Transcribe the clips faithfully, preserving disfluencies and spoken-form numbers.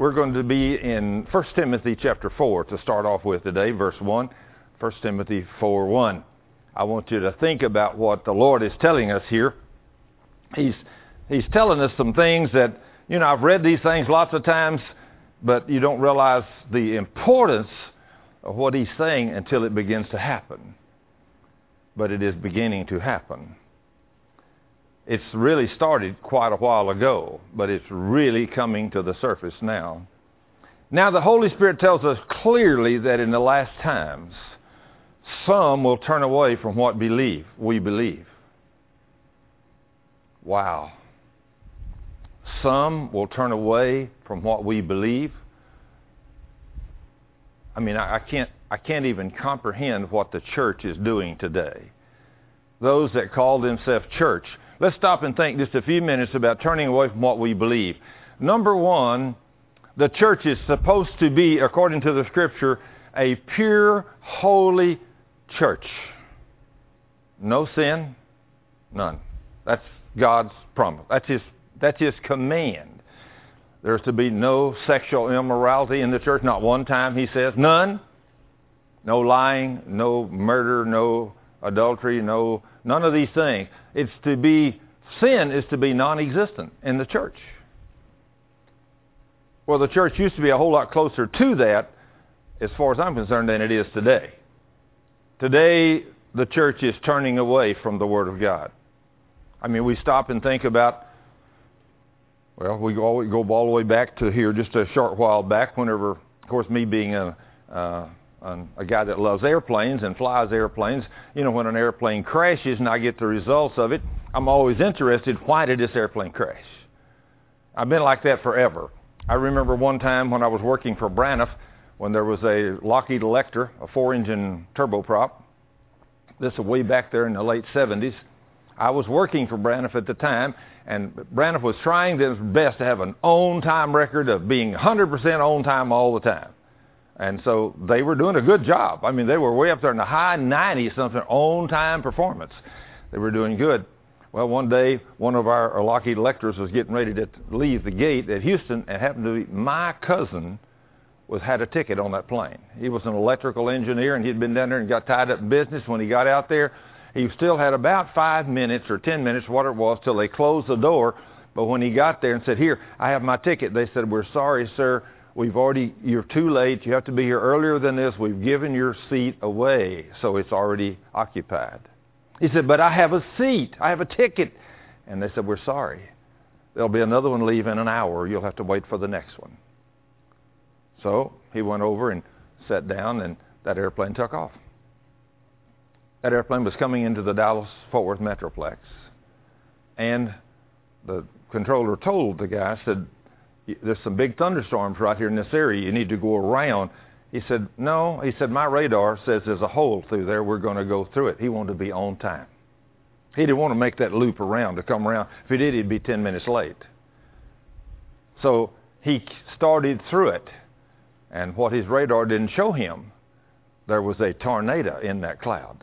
we're going to be in First Timothy chapter four to start off with today, verse one. First Timothy four one. I want you to think about what the Lord is telling us here. He's, he's telling us some things that, you know, I've read these things lots of times, but you don't realize the importance of what he's saying until it begins to happen. But it is beginning to happen. It's really started quite a while ago, but it's really coming to the surface now. Now the Holy Spirit tells us clearly that in the last times, some will turn away from what believe we believe. Wow. Some will turn away from what we believe. I mean, I, I can't I can't even comprehend what the church is doing today. Those that call themselves church. Let's stop and think just a few minutes about turning away from what we believe. Number one, the church is supposed to be, according to the Scripture, a pure, holy church. No sin, none. That's God's promise. That's His, that's His command. There's to be no sexual immorality in the church. Not one time, He says. None. No lying, no murder, no adultery, no, none of these things. It's to be, sin is to be non-existent in the church. Well, the church used to be a whole lot closer to that, as far as I'm concerned, than it is today. Today, the church is turning away from the Word of God. I mean, we stop and think about, well, we go, we go all the way back to here just a short while back, whenever, of course, me being a, uh, a guy that loves airplanes and flies airplanes, you know, when an airplane crashes and I get the results of it, I'm always interested, why did this airplane crash? I've been like that forever. I remember one time when I was working for Braniff, when there was a Lockheed Electra, a four-engine turboprop. This was way back there in the late seventies. I was working for Braniff at the time, and Braniff was trying his best to have an on-time record of being one hundred percent on time all the time. And so they were doing a good job. I mean, they were way up there in the high nineties, something on-time performance. They were doing good. Well, one day, one of our Lockheed Electras was getting ready to leave the gate at Houston, and happened to be my cousin was had a ticket on that plane. He was an electrical engineer, and he'd been down there and got tied up in business. When he got out there, he still had about five minutes or ten minutes, what it was, till they closed the door. But when he got there and said, "Here, I have my ticket," they said, "We're sorry, sir. We've already, you're too late. You have to be here earlier than this. We've given your seat away, so it's already occupied." He said, "But I have a seat. I have a ticket." And they said, "We're sorry. There'll be another one leave in an hour. You'll have to wait for the next one." So he went over and sat down, and that airplane took off. That airplane was coming into the Dallas-Fort Worth Metroplex. And the controller told the guy, said, "There's some big thunderstorms right here in this area. You need to go around." He said, "No." He said, "My radar says there's a hole through there. We're going to go through it." He wanted to be on time. He didn't want to make that loop around to come around. If he did, he'd be ten minutes late. So he started through it. And what his radar didn't show him, there was a tornado in that cloud.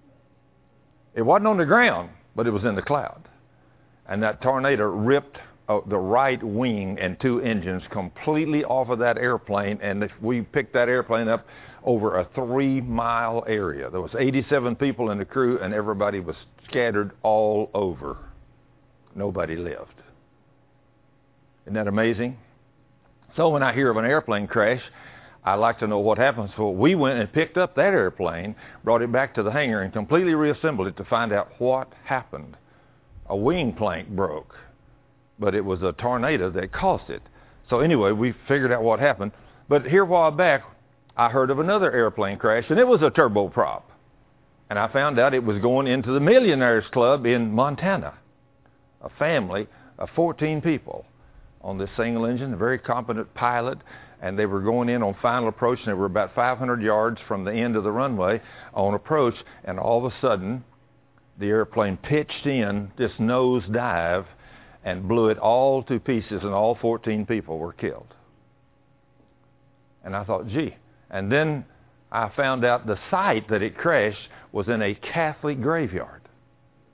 It wasn't on the ground, but it was in the cloud. And that tornado ripped Uh, the right wing and two engines completely off of that airplane, and if we picked that airplane up over a three-mile area. There was eighty-seven people in the crew, and everybody was scattered all over. Nobody lived. Isn't that amazing? So when I hear of an airplane crash, I like to know what happens. So we went and picked up that airplane, brought it back to the hangar, and completely reassembled it to find out what happened. A wing plank broke. But it was a tornado that caused it. So anyway, we figured out what happened. But here a while back, I heard of another airplane crash, and it was a turboprop. And I found out it was going into the Millionaires Club in Montana. A family of fourteen people on this single engine, a very competent pilot, and they were going in on final approach, and they were about five hundred yards from the end of the runway on approach, and all of a sudden, the airplane pitched in this nose dive and blew it all to pieces, and all fourteen people were killed. And I thought, gee. And then I found out the site that it crashed was in a Catholic graveyard.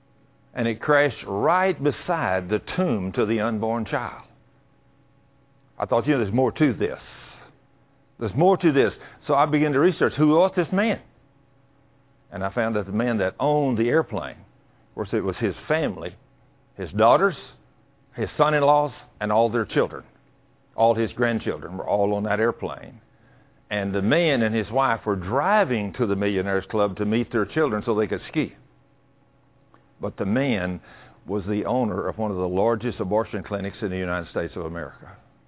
And it crashed right beside the tomb to the unborn child. I thought, you know, there's more to this. There's more to this. So I began to research, who was this man? And I found that the man that owned the airplane, of course, it was his family, his daughters, his son-in-laws, and all their children. All his grandchildren were all on that airplane. And the man and his wife were driving to the Millionaires Club to meet their children so they could ski. But the man was the owner of one of the largest abortion clinics in the United States of America.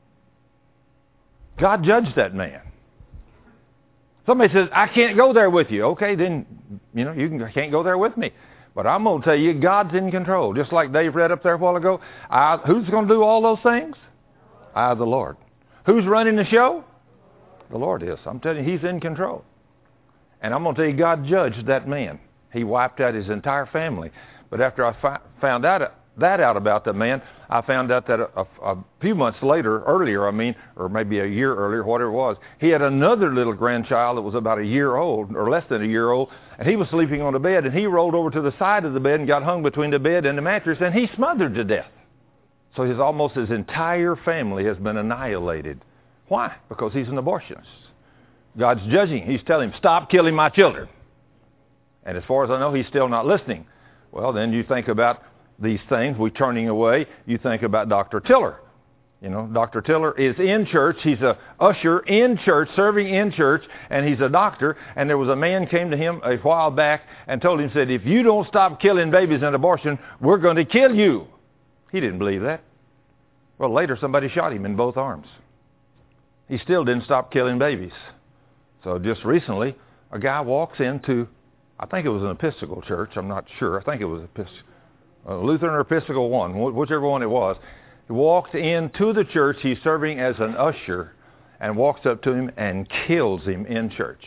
God judged that man. Somebody says, I can't go there with you. Okay, then, you know, you can, can't go there with me. But I'm going to tell you, God's in control. Just like Dave read up there a while ago. I, who's going to do all those things? I, the Lord. Who's running the show? The Lord is. I'm telling you, He's in control. And I'm going to tell you, God judged that man. He wiped out his entire family. But after I fi- found out that out about the man, I found out that a, a, a few months later, earlier, I mean, or maybe a year earlier, whatever it was, he had another little grandchild that was about a year old, or less than a year old, and he was sleeping on the bed, and he rolled over to the side of the bed and got hung between the bed and the mattress, and he smothered to death. So his almost his entire family has been annihilated. Why? Because he's an abortionist. God's judging. He's telling him, stop killing my children. And as far as I know, he's still not listening. Well, then you think about these things, we turning away. You think about Doctor Tiller. You know, Doctor Tiller is in church. He's a usher in church, serving in church, and he's a doctor. And there was a man came to him a while back and told him, said, if you don't stop killing babies in abortion, we're going to kill you. He didn't believe that. Well, later somebody shot him in both arms. He still didn't stop killing babies. So just recently, a guy walks into, I think it was an Episcopal church. I'm not sure. I think it was Episcopal. Uh, Lutheran or Episcopal one, whichever one it was. He walked into the church. He's serving as an usher and walks up to him and kills him in church.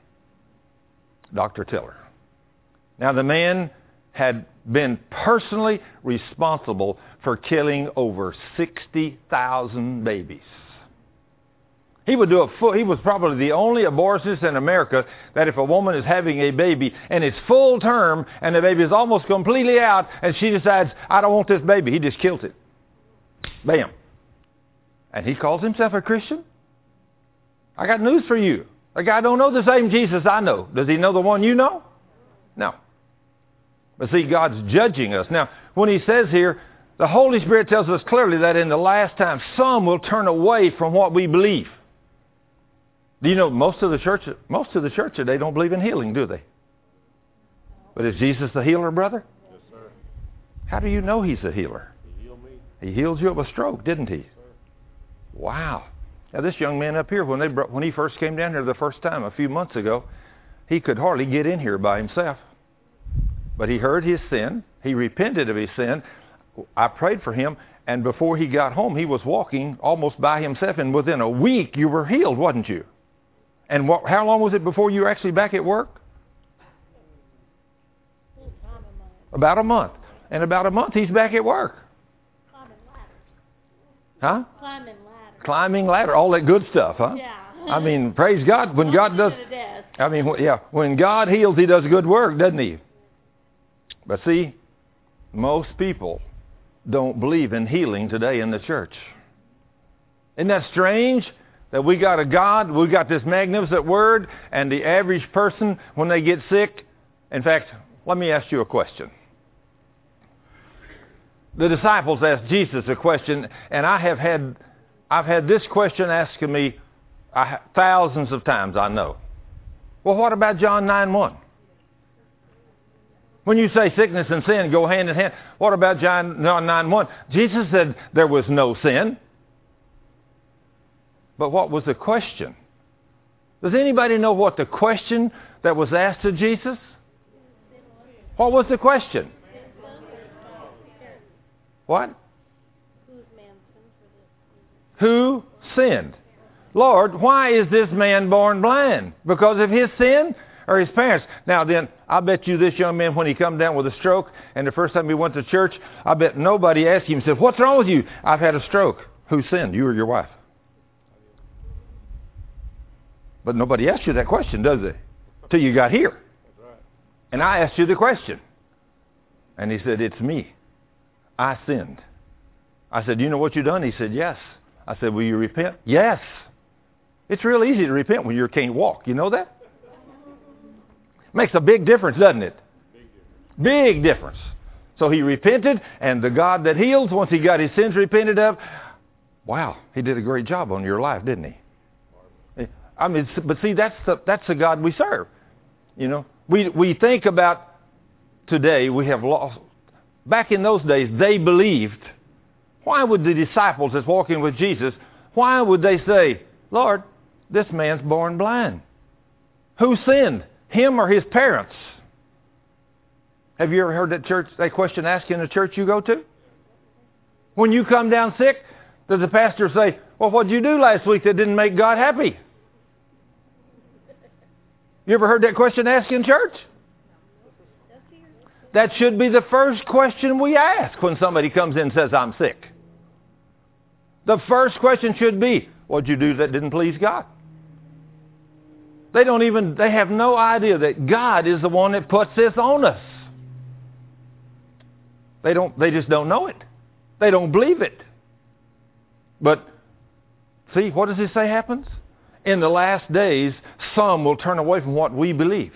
Doctor Tiller. Now, the man had been personally responsible for killing over sixty thousand babies. He would do a full, he was probably the only abortionist in America that if a woman is having a baby and it's full term and the baby is almost completely out and she decides, I don't want this baby, he just kills it. Bam. And he calls himself a Christian? I got news for you. The guy don't know the same Jesus I know. Does he know the one you know? No. But see, God's judging us. Now, when he says here, the Holy Spirit tells us clearly that in the last time, some will turn away from what we believe. Do you know most of the church, most of the church today don't believe in healing, do they? But is Jesus the healer, brother? Yes, sir. How do you know he's a healer? He healed me. He healed you of a stroke, didn't he? Yes, sir. Wow. Now this young man up here, when they brought, when he first came down here the first time a few months ago, he could hardly get in here by himself. But he heard his sin. He repented of his sin. I prayed for him, and before he got home, he was walking almost by himself, and within a week you were healed, wasn't you? And what, how long was it before you were actually back at work? About a month. And about a month he's back at work. Climbing ladder. Huh? Climbing ladder. Climbing ladder, all that good stuff, huh? Yeah. I mean, praise God. When God does, I mean, yeah, when God heals, he does good work, doesn't he? But see, most people don't believe in healing today in the church. Isn't that strange? That we got a God, we got this magnificent word, and the average person, when they get sick, in fact, let me ask you a question. The disciples asked Jesus a question, and I have had, I've had this question asked to me I, thousands of times, I know. Well, what about John nine one? When you say sickness and sin go hand in hand, what about John nine one? Jesus said there was no sin. But what was the question? Does anybody know what the question that was asked to Jesus? What was the question? What? Who sinned? Lord, why is this man born blind? Because of his sin or his parents? Now then, I bet you this young man, when he come down with a stroke, and the first time he went to church, I bet nobody asked him, said, what's wrong with you? I've had a stroke. Who sinned? You or your wife? But nobody asked you that question, does they? Till you got here. That's right. And I asked you the question. And he said, it's me. I sinned. I said, you know what you done? He said, yes. I said, will you repent? Yes. It's real easy to repent when you can't walk. You know that? Makes a big difference, doesn't it? Big difference. So he repented, and the God that heals, once he got his sins repented of, wow, he did a great job on your life, didn't he? I mean, but see, that's the, that's the God we serve. You know, we, we think about today, we have lost. Back in those days, they believed. Why would the disciples that's walking with Jesus, why would they say, Lord, this man's born blind? Who sinned, him or his parents? Have you ever heard that church, that question asked in the church you go to? When you come down sick, does the pastor say, well, what did you do last week that didn't make God happy? You ever heard that question asked in church? That should be the first question we ask when somebody comes in and says, I'm sick. The first question should be, what did you do that didn't please God? They don't even, they have no idea that God is the one that puts this on us. They don't, they just don't know it. They don't believe it. But, see, what does it say happens? In the last days, some will turn away from what we believe.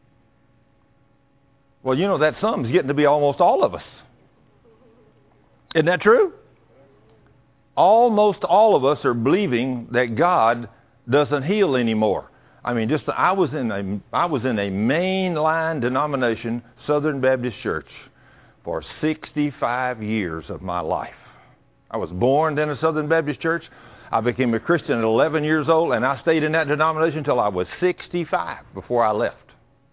Well, you know, that some's getting to be almost all of us. Isn't that true? Almost all of us are believing that God doesn't heal anymore. I mean, just I was in a I was in a mainline denomination, Southern Baptist Church, for sixty-five years of my life. I was born in a Southern Baptist church. I became a Christian at eleven years old, and I stayed in that denomination until I was sixty-five before I left.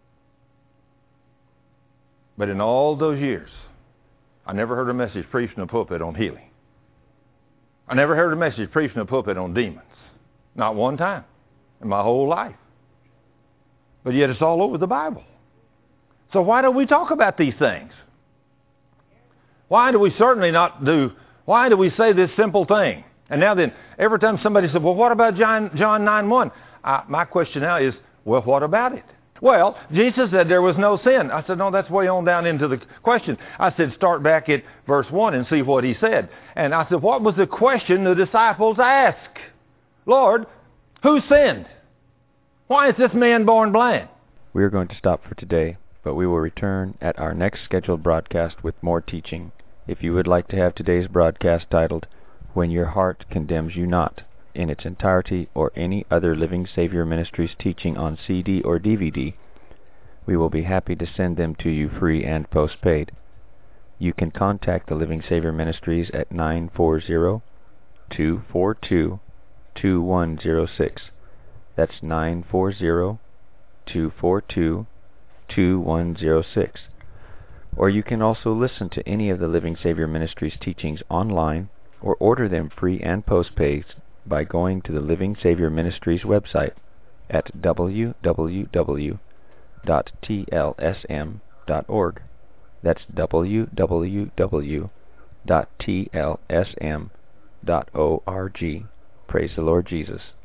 But in all those years, I never heard a message preached in the pulpit on healing. I never heard a message preached in the pulpit on demons. Not one time in my whole life. But yet it's all over the Bible. So why don't we talk about these things? Why do we certainly not do, why do we say this simple thing? And now then, every time somebody says, well, what about John, John nine one? I, my question now is, well, what about it? Well, Jesus said there was no sin. I said, no, that's way on down into the question. I said, start back at verse one and see what he said. And I said, what was the question the disciples asked? Lord, who sinned? Why is this man born blind? We are going to stop for today, but we will return at our next scheduled broadcast with more teaching. If you would like to have today's broadcast titled, When Your Heart Condemns You Not, in its entirety, or any other Living Savior Ministries teaching on C D or D V D, we will be happy to send them to you free and postpaid. You can contact the Living Savior Ministries at nine four zero, two four two, two one zero six. That's nine four zero, two four two, two one zero six. Or you can also listen to any of the Living Savior Ministries teachings online or order them free and postpaid by going to the Living Savior Ministries website at w w w dot t l s m dot org. That's w w w dot t l s m dot org. Praise the Lord Jesus.